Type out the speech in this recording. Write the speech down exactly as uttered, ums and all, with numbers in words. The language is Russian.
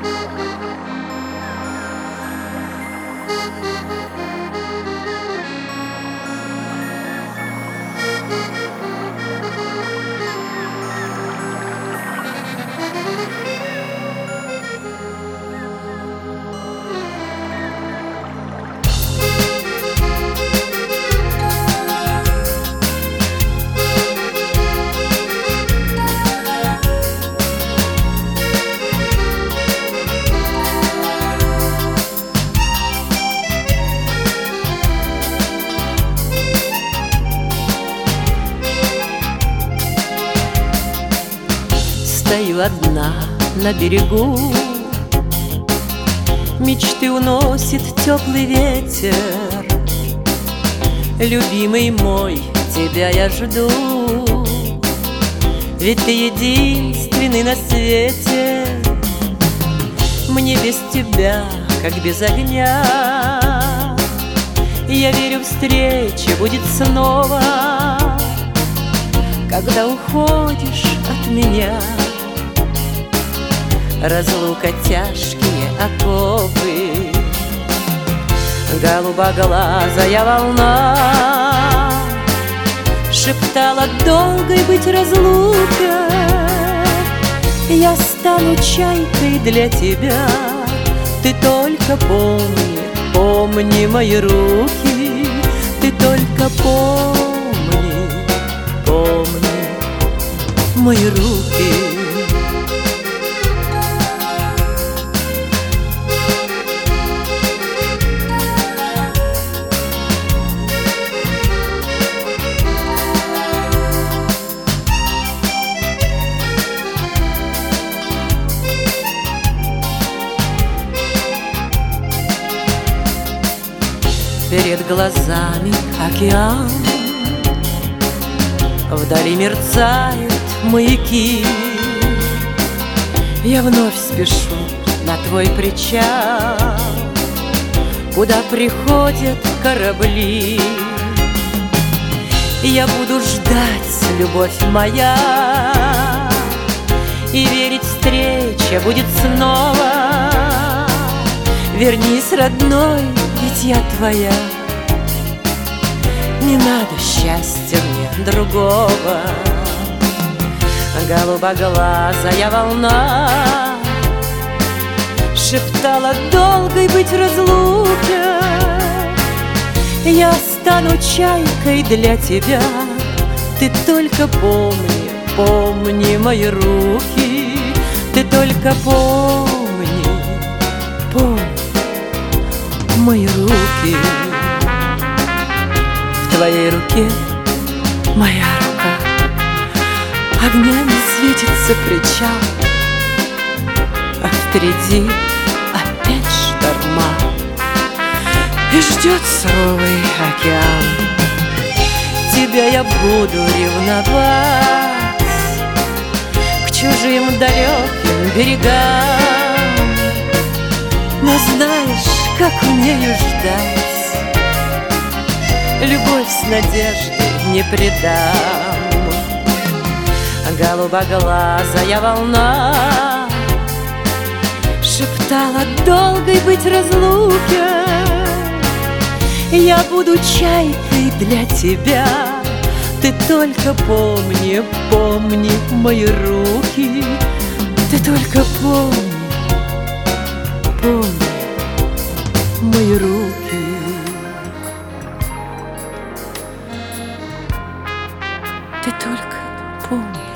Стою одна на берегу, мечты уносит теплый ветер. Любимый мой, тебя я жду, ведь ты единственный на свете. Мне без тебя, как без огня, я верю, встреча будет снова. Когда уходишь от меня, разлука тяжкие оковы. Голубоглазая волна шептала долгой быть разлука. Я стану чайкой для тебя, ты только помни, помни мои руки. Ты только помни, помни мои руки. Перед глазами океан, вдали мерцают маяки. Я вновь спешу на твой причал, куда приходят корабли. Я буду ждать, любовь моя, и верить, встреча будет снова. Вернись, родной, ведь я твоя. Не надо счастья мне другого. Голубоглазая волна шептала долгой быть разлуке. Я стану чайкой для тебя, ты только помни, помни мои руки. Ты только помни, помни мои руки. В твоей руке моя рука, огнями светится причал, а впереди опять шторма, и ждет суровый океан. Тебя я буду ревновать к чужим далеким берегам, но знаешь, как умею ждать, любовь с надеждой не предам. Голубоглазая волна шептала долгой быть разлуке. Я буду чайкой для тебя, ты только помни, помни мои руки. Ты только помни, помни мои руки. Ты только помни.